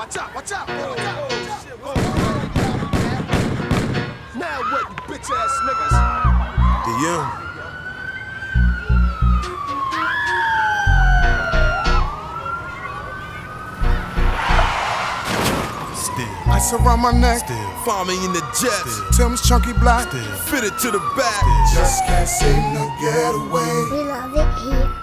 Watch out, watch out. Now what, you bitch ass niggas? DM. Ice around my neck, Find me in the jets. Tim's chunky black, Fitted to the back. just can't seem to get away. We love it here.